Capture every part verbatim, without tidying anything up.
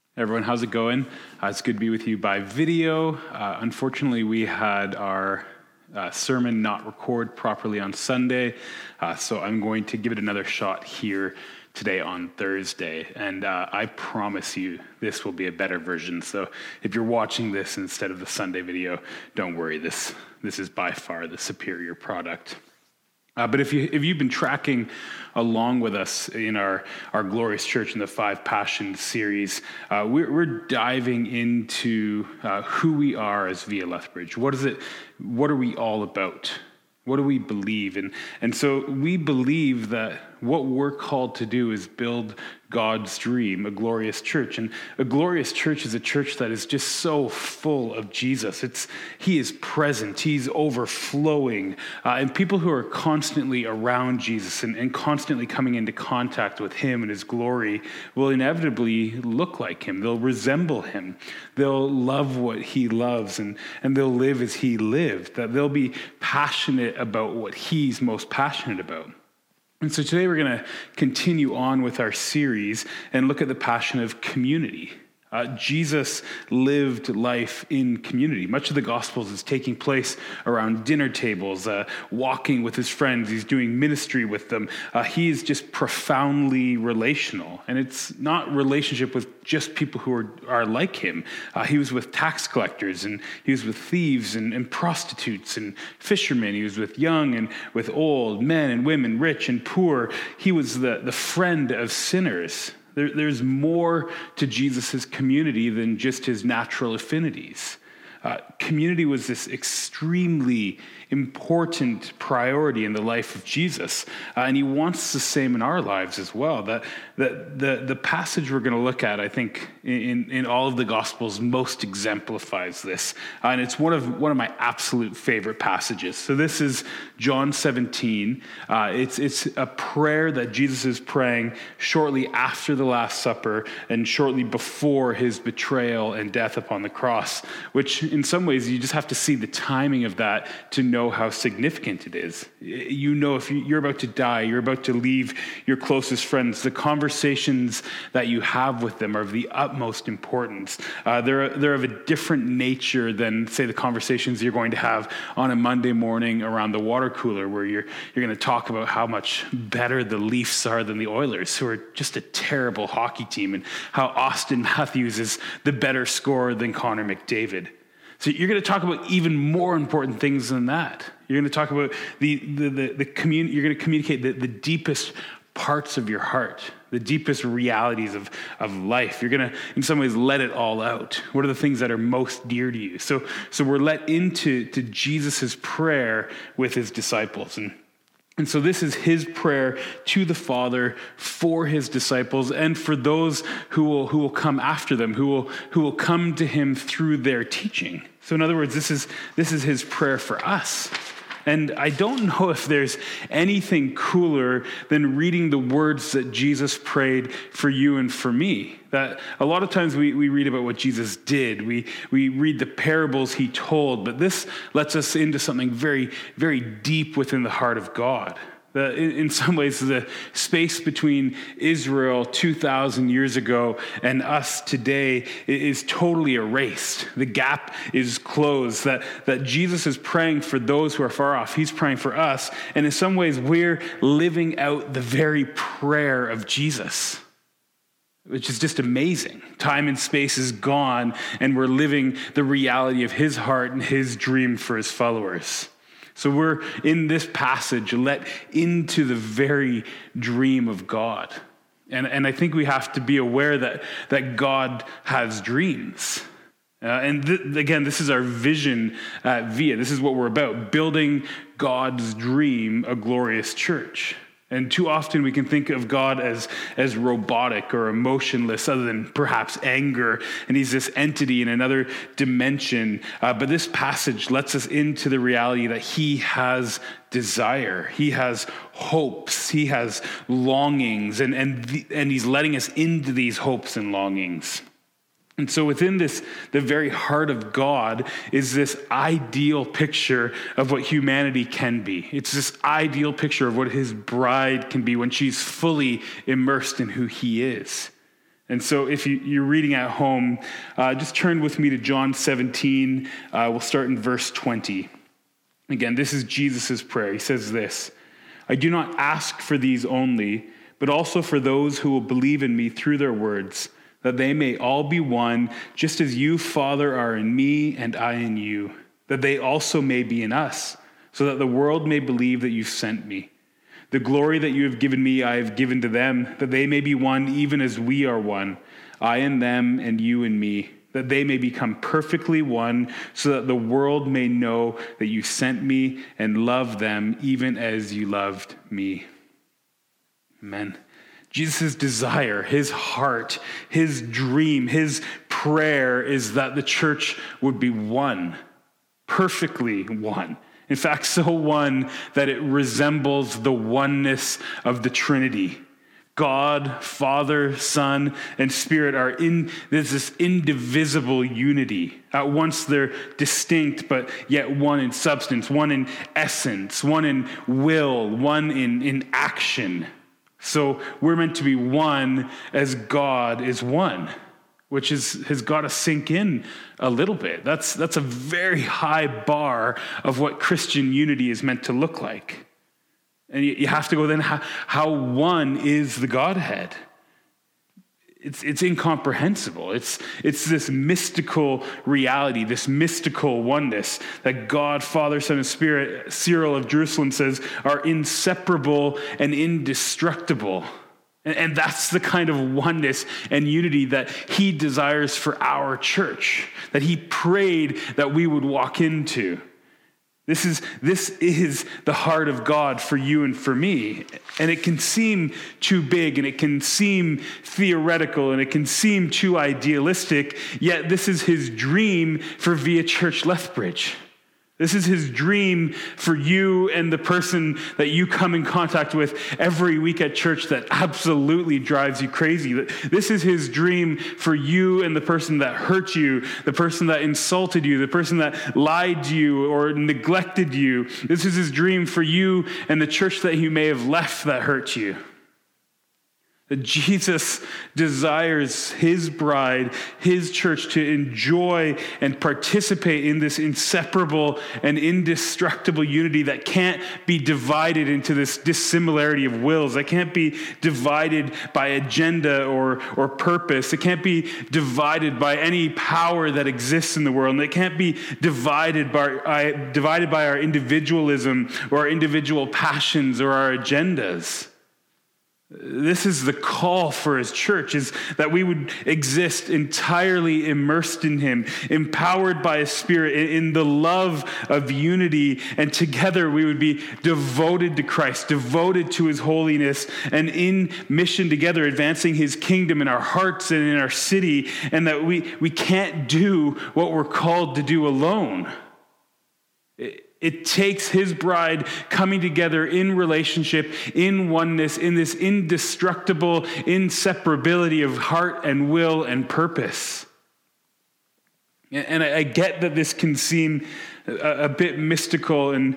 Everyone, how's it going? Uh, it's good to be with you by video. Uh, unfortunately, we had our uh, sermon not record properly on Sunday, uh, so I'm going to give it another shot here today on Thursday, and uh, I promise you this will be a better version. So if you're watching this instead of the Sunday video, don't worry, this this is by far the superior product. Uh, but if, you, if you've been tracking along with us in our, our Glorious Church in the Five Passions series, uh, we're, we're diving into uh, who we are as Via Lethbridge. What is it? What are we all about? What do we believe? And, and so we believe that what we're called to do is build God's dream, a glorious church. And a glorious church is a church that is just so full of Jesus. It's He is present. He's overflowing. Uh, and people who are constantly around Jesus and, and constantly coming into contact with Him and His glory will inevitably look like Him. They'll resemble Him. They'll love what He loves, and, and they'll live as He lived. That they'll be passionate about what He's most passionate about. And so today we're going to continue on with our series and look at the passion of community. Uh, Jesus lived life in community. Much of the Gospels is taking place around dinner tables, uh, walking with his friends. He's doing ministry with them. Uh, he is just profoundly relational. And it's not relationship with just people who are, are like him. Uh, he was with tax collectors, and he was with thieves and, and prostitutes and fishermen. He was with young and with old, men and women, rich and poor. He was the, the friend of sinners. There, there's more to Jesus' community than just his natural affinities. Uh, community was this extremely important priority in the life of Jesus, uh, and he wants the same in our lives as well. That, that the, the passage we're going to look at, I think, in, in all of the Gospels most exemplifies this, uh, and it's one of one of my absolute favorite passages. So this is John seventeen. Uh, it's it's a prayer that Jesus is praying shortly after the Last Supper and shortly before his betrayal and death upon the cross, which in some ways you just have to see the timing of that to know how significant it is. You know, if you're about to die, you're about to leave your closest friends, the conversations that you have with them are of the utmost importance. Uh, they're, they're of a different nature than, say, the conversations you're going to have on a Monday morning around the water cooler, where you're, you're going to talk about how much better the Leafs are than the Oilers, who are just a terrible hockey team, and how Austin Matthews is the better scorer than Connor McDavid. So you're going to talk about even more important things than that. You're going to talk about the the the, the commun- You're going to communicate the, the deepest parts of your heart, the deepest realities of, of life. You're going to, in some ways, let it all out. What are the things that are most dear to you? So so we're let into to Jesus' prayer with his disciples. And And so this is his prayer to the Father for his disciples and for those who will who will come after them, who will who will come to him through their teaching. So in other words, this is this is his prayer for us. And I don't know if there's anything cooler than reading the words that Jesus prayed for you and for me. That a lot of times we, we read about what Jesus did. We we read the parables he told, but this lets us into something very, very deep within the heart of God. The, in, in some ways, the space between Israel two thousand years ago and us today is totally erased. The gap is closed. That, that Jesus is praying for those who are far off. He's praying for us. And in some ways, we're living out the very prayer of Jesus, which is just amazing. Time and space is gone, and we're living the reality of his heart and his dream for his followers. So we're in this passage let into the very dream of God. And, and I think we have to be aware that, that God has dreams. Uh, and th- again, this is our vision at Via. This is what we're about, building God's dream, a glorious church. And too often we can think of God as, as robotic or emotionless, other than perhaps anger, and he's this entity in another dimension. Uh, but this passage lets us into the reality that he has desire, he has hopes, he has longings, and, and, the, and he's letting us into these hopes and longings. And so within this, the very heart of God is this ideal picture of what humanity can be. It's this ideal picture of what his bride can be when she's fully immersed in who he is. And so if you, you're reading at home, uh, just turn with me to John seventeen. Uh, we'll start in verse twenty. Again, this is Jesus' prayer. He says this, "I do not ask for these only, but also for those who will believe in me through their words, that they may all be one, just as you, Father, are in me and I in you, that they also may be in us, so that the world may believe that you sent me. The glory that you have given me, I have given to them, that they may be one even as we are one, I in them and you in me, that they may become perfectly one, so that the world may know that you sent me and love them even as you loved me." Amen. Jesus' desire, his heart, his dream, his prayer is that the church would be one, perfectly one. In fact, so one that it resembles the oneness of the Trinity. God, Father, Son, and Spirit are in, there's this indivisible unity. At once they're distinct, but yet one in substance, one in essence, one in will, one in, in action. So we're meant to be one as God is one, which is has got to sink in a little bit. That's that's a very high bar of what Christian unity is meant to look like. And you, you have to go then, how, how one is the Godhead? It's it's incomprehensible. It's it's this mystical reality, this mystical oneness that God, Father, Son, and Spirit, Cyril of Jerusalem says, are inseparable and indestructible. And that's the kind of oneness and unity that he desires for our church, that he prayed that we would walk into. This is, this is the heart of God for you and for me. And it can seem too big, and it can seem theoretical, and it can seem too idealistic, yet this is his dream for Via Church Lethbridge. This is his dream for you and the person that you come in contact with every week at church that absolutely drives you crazy. This is his dream for you and the person that hurt you, the person that insulted you, the person that lied to you or neglected you. This is his dream for you and the church that you may have left that hurt you. That Jesus desires his bride, his church, to enjoy and participate in this inseparable and indestructible unity that can't be divided into this dissimilarity of wills. That can't be divided by agenda or, or purpose. It can't be divided by any power that exists in the world. And it can't be divided by, divided by our individualism or our individual passions or our agendas. This is the call for his church, is that we would exist entirely immersed in him, empowered by his Spirit, in the love of unity, and together we would be devoted to Christ, devoted to his holiness, and in mission together, advancing his kingdom in our hearts and in our city, and that we, we can't do what we're called to do alone. It, It takes his bride coming together in relationship, in oneness, in this indestructible inseparability of heart and will and purpose. And I get that this can seem a bit mystical and,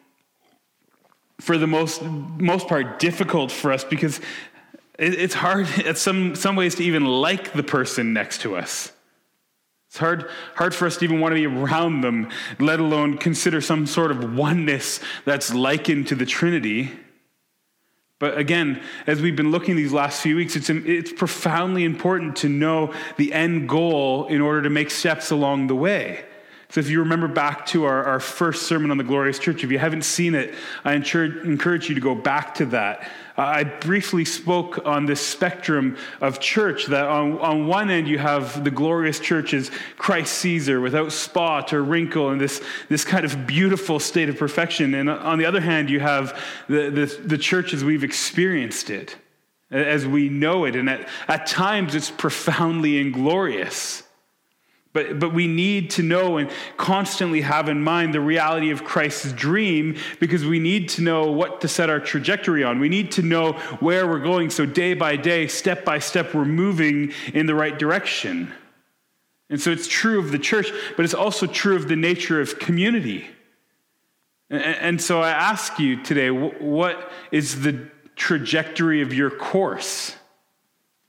for the most most part, difficult for us, because it's hard at some some ways to even like the person next to us. It's hard, hard for us to even want to be around them, let alone consider some sort of oneness that's likened to the Trinity. But again, as we've been looking these last few weeks, it's, it's profoundly important to know the end goal in order to make steps along the way. So if you remember back to our, our first sermon on the Glorious Church, if you haven't seen it, I encourage, encourage you to go back to that. Uh, I briefly spoke on this spectrum of church, that on, on one end you have the glorious church as Christ Caesar, without spot or wrinkle, and this, this kind of beautiful state of perfection. And on the other hand, you have the, the, the church as we've experienced it, as we know it. And at, at times it's profoundly inglorious. But but we need to know and constantly have in mind the reality of Christ's dream, because we need to know what to set our trajectory on. We need to know where we're going, so day by day, step by step, we're moving in the right direction. And so it's true of the church, but it's also true of the nature of community. And, and so I ask you today, what is the trajectory of your course?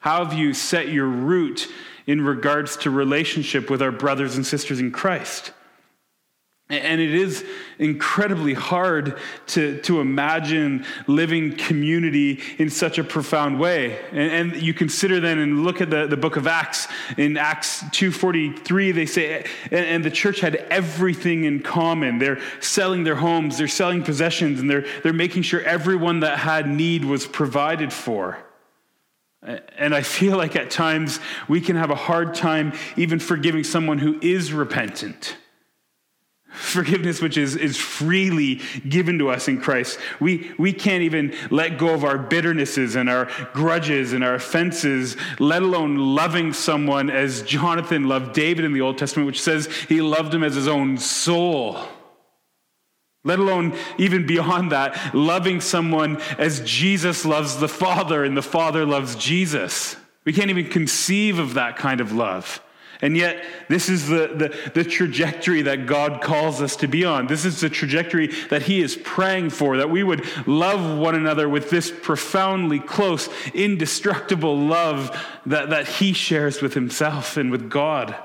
How have you set your root in regards to relationship with our brothers and sisters in Christ? And it is incredibly hard to, to imagine living community in such a profound way. And, and you consider then and look at the, the book of Acts. In Acts two forty-three, they say, and, and the church had everything in common. They're selling their homes, they're selling possessions, and they're, they're making sure everyone that had need was provided for. And I feel like at times we can have a hard time even forgiving someone who is repentant. Forgiveness which is, is freely given to us in Christ. We, we can't even let go of our bitternesses and our grudges and our offenses, let alone loving someone as Jonathan loved David in the Old Testament, which says he loved him as his own soul. Let alone, even beyond that, loving someone as Jesus loves the Father and the Father loves Jesus. We can't even conceive of that kind of love. And yet, this is the, the, the trajectory that God calls us to be on. This is the trajectory that he is praying for, that we would love one another with this profoundly close, indestructible love that, that he shares with himself and with God.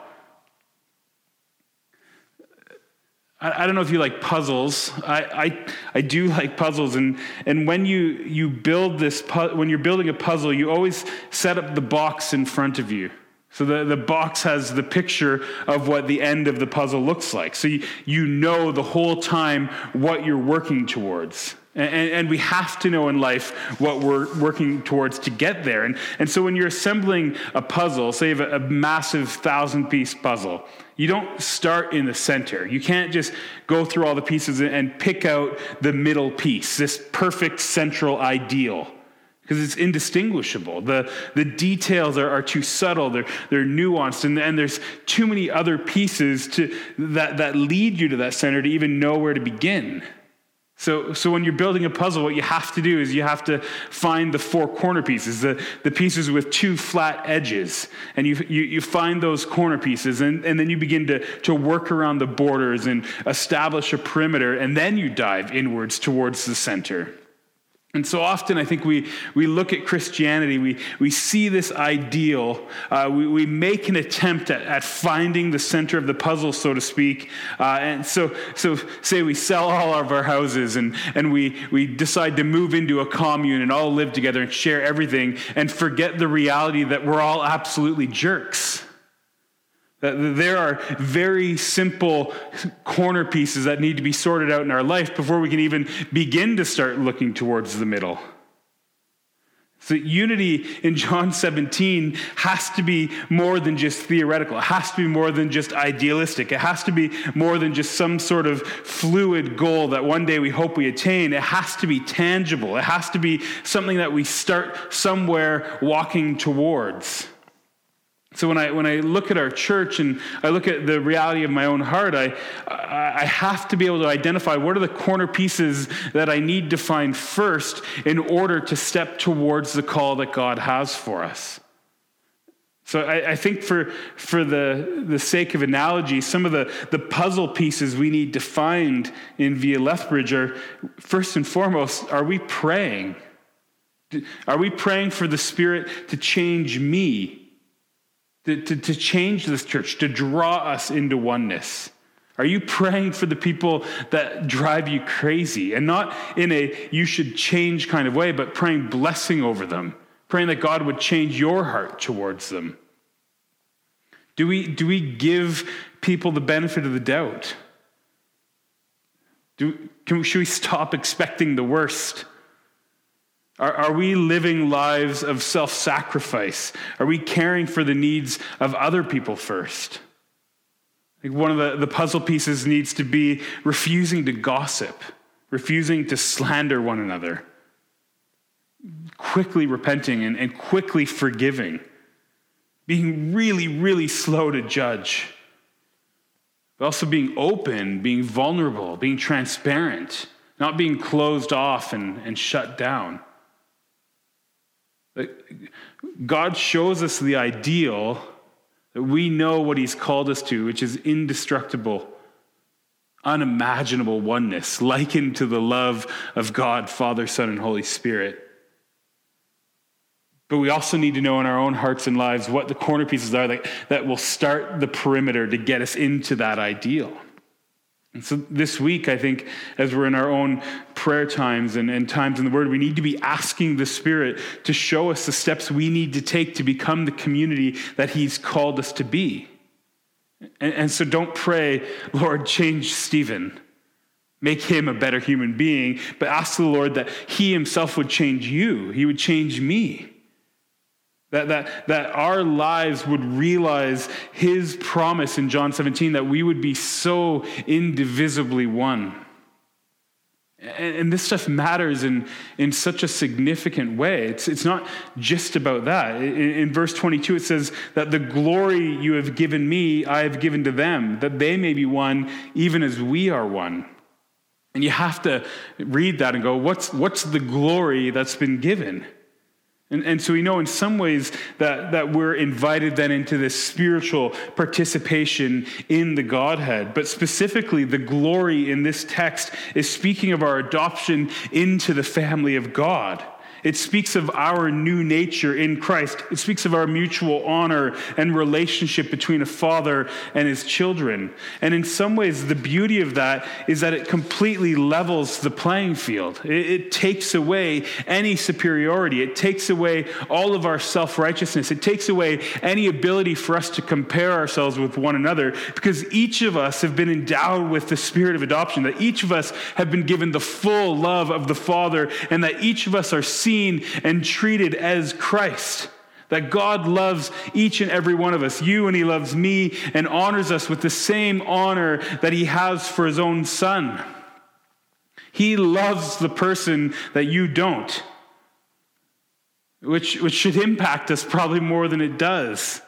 I, I don't know if you like puzzles. I, I, I do like puzzles. And, and when you, you build this, pu- when you're building a puzzle, you always set up the box in front of you. So the, the box has the picture of what the end of the puzzle looks like. So you, you know the whole time what you're working towards. And, and we have to know in life what we're working towards to get there. And, and so when you're assembling a puzzle, say a, a massive thousand-piece puzzle, you don't start in the center. You can't just go through all the pieces and pick out the middle piece, this perfect central ideal. Because it's indistinguishable. The, the details are, are too subtle, they're, they're nuanced, and, and there's too many other pieces to, that, that lead you to that center to even know where to begin. So, so when you're building a puzzle, what you have to do is you have to find the four corner pieces, the, the pieces with two flat edges. And you, you, you find those corner pieces, and, and then you begin to, to work around the borders and establish a perimeter, and then you dive inwards towards the center. And so often I think we, we look at Christianity, we, we see this ideal, uh, we, we make an attempt at, at finding the center of the puzzle, so to speak. Uh, and so so say we sell all of our houses and, and we, we decide to move into a commune and all live together and share everything and forget the reality that we're all absolutely jerks. That there are very simple corner pieces that need to be sorted out in our life before we can even begin to start looking towards the middle. So unity in John seventeen has to be more than just theoretical. It has to be more than just idealistic. It has to be more than just some sort of fluid goal that one day we hope we attain. It has to be tangible. It has to be something that we start somewhere walking towards. So when I when I look at our church and I look at the reality of my own heart, I I have to be able to identify what are the corner pieces that I need to find first in order to step towards the call that God has for us. So I, I think for for the, the sake of analogy, some of the, the puzzle pieces we need to find in Via Lethbridge are, first and foremost, are we praying? Are we praying for the Spirit to change me? To, to, to change this church, to draw us into oneness? Are you praying for the people that drive you crazy? And not in a you should change kind of way, but praying blessing over them, praying that God would change your heart towards them. Do we, do we give people the benefit of the doubt? Do, can, should we stop expecting the worst? Are, are we living lives of self-sacrifice? Are we caring for the needs of other people first? Like one of the, the puzzle pieces needs to be refusing to gossip, refusing to slander one another, quickly repenting and, and quickly forgiving, being really, really slow to judge, but also being open, being vulnerable, being transparent, not being closed off and, and shut down. God shows us the ideal that we know what he's called us to, which is indestructible, unimaginable oneness, likened to the love of God, Father, Son, and Holy Spirit. But we also need to know in our own hearts and lives what the corner pieces are that, that will start the perimeter to get us into that ideal. And so this week, I think, as we're in our own prayer times and, and times in the Word, we need to be asking the Spirit to show us the steps we need to take to become the community that He's called us to be. And, and so don't pray, Lord, change Stephen. Make him a better human being. But ask the Lord that He Himself would change you. He would change me. That, that, that our lives would realize His promise in John seventeen that we would be so indivisibly one. And, and this stuff matters in, in such a significant way. It's, it's not just about that. In, in verse twenty-two, it says that the glory you have given me, I have given to them, that they may be one even as we are one. And you have to read that and go, what's, what's the glory that's been given? And, and so we know in some ways that, that we're invited then into this spiritual participation in the Godhead. But specifically, the glory in this text is speaking of our adoption into the family of God. It speaks of our new nature in Christ. It speaks of our mutual honor and relationship between a father and his children. And in some ways, the beauty of that is that it completely levels the playing field. It, it takes away any superiority. It takes away all of our self-righteousness. It takes away any ability for us to compare ourselves with one another, because each of us have been endowed with the spirit of adoption, that each of us have been given the full love of the Father, and that each of us are seen and treated as Christ. That God loves each and every one of us, you and He loves me, and honors us with the same honor that He has for His own Son. He loves the person that you don't, which, which should impact us probably more than it does.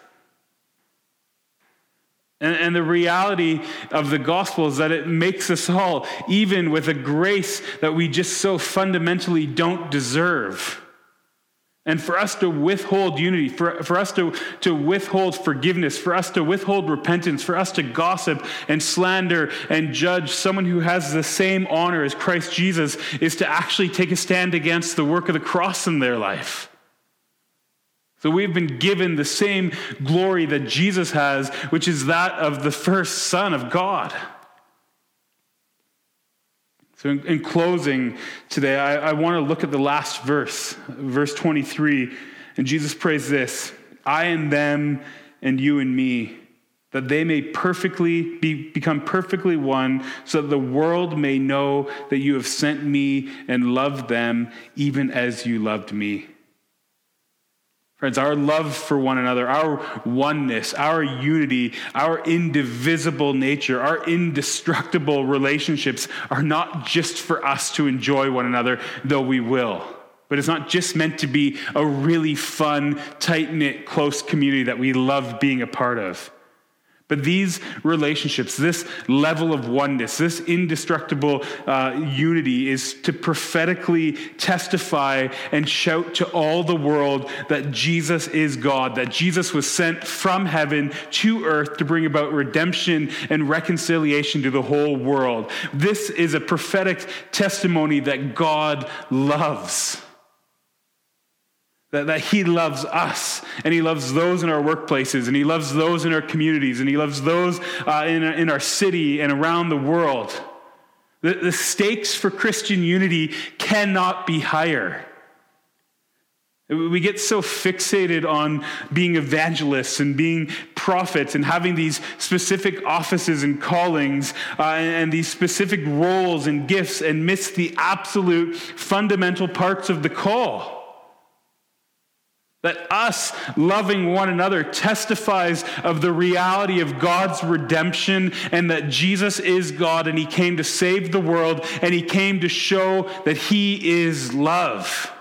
And, and the reality of the gospel is that it makes us all, even with a grace that we just so fundamentally don't deserve. And for us to withhold unity, for, for us to, to withhold forgiveness, for us to withhold repentance, for us to gossip and slander and judge someone who has the same honor as Christ Jesus, is to actually take a stand against the work of the cross in their life. So we've been given the same glory that Jesus has, which is that of the first Son of God. So in, in closing today, I, I want to look at the last verse, verse twenty-three. And Jesus prays this: I and them and you and me, that they may perfectly be, become perfectly one, so that the world may know that you have sent me and loved them even as you loved me. Friends, our love for one another, our oneness, our unity, our indivisible nature, our indestructible relationships are not just for us to enjoy one another, though we will. But it's not just meant to be a really fun, tight-knit, close community that we love being a part of. But these relationships, this level of oneness, this indestructible uh, unity is to prophetically testify and shout to all the world that Jesus is God, that Jesus was sent from heaven to earth to bring about redemption and reconciliation to the whole world. This is a prophetic testimony that God loves. That, that He loves us, and He loves those in our workplaces, and He loves those in our communities, and He loves those uh, in, in our city and around the world. The, the stakes for Christian unity cannot be higher. We get so fixated on being evangelists and being prophets and having these specific offices and callings uh, and, and these specific roles and gifts, and miss the absolute fundamental parts of the call. That us loving one another testifies of the reality of God's redemption, and that Jesus is God, and He came to save the world, and He came to show that He is love.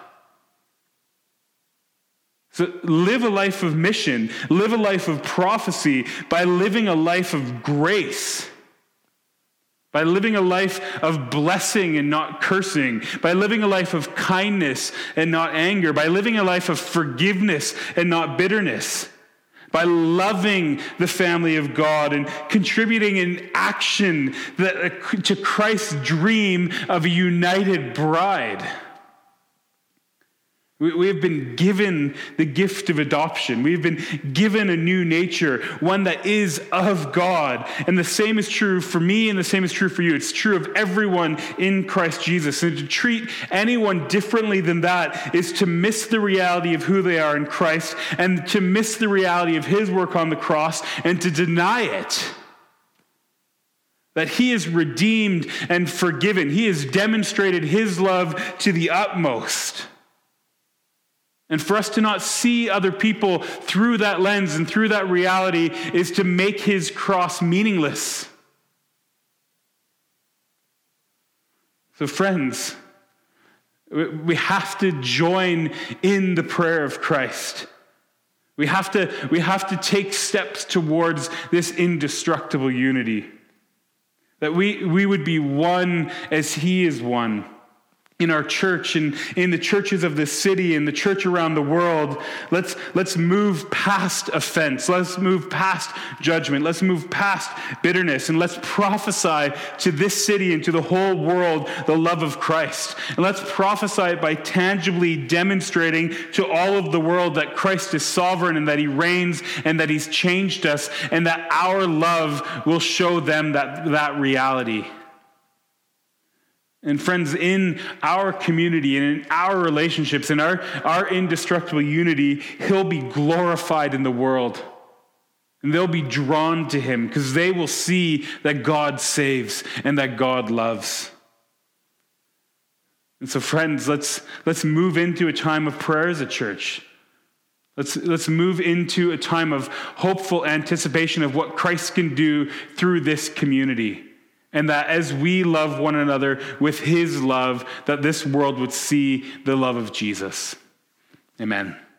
So live a life of mission, live a life of prophecy by living a life of grace. By living a life of blessing and not cursing, by living a life of kindness and not anger, by living a life of forgiveness and not bitterness, by loving the family of God and contributing in action that, to Christ's dream of a united bride. We, we have been given the gift of adoption. We've been given a new nature, one that is of God. And the same is true for me, and the same is true for you. It's true of everyone in Christ Jesus. And to treat anyone differently than that is to miss the reality of who they are in Christ, and to miss the reality of his work on the cross, and to deny it. That he is redeemed and forgiven. He has demonstrated his love to the utmost. And for us to not see other people through that lens and through that reality is to make his cross meaningless. So friends, we have to join in the prayer of Christ. We have to, we have to take steps towards this indestructible unity. That we, we would be one as he is one. In our church and in the churches of this city and the church around the world, let's, let's move past offense. Let's move past judgment. Let's move past bitterness. And let's prophesy to this city and to the whole world the love of Christ. And let's prophesy it by tangibly demonstrating to all of the world that Christ is sovereign and that he reigns and that he's changed us and that our love will show them that, that reality. And friends, in our community and in our relationships, in our, our indestructible unity, he'll be glorified in the world. And they'll be drawn to him because they will see that God saves and that God loves. And so friends, let's, let's move into a time of prayer as a church. Let's, let's move into a time of hopeful anticipation of what Christ can do through this community. And that as we love one another with his love, that this world would see the love of Jesus. Amen.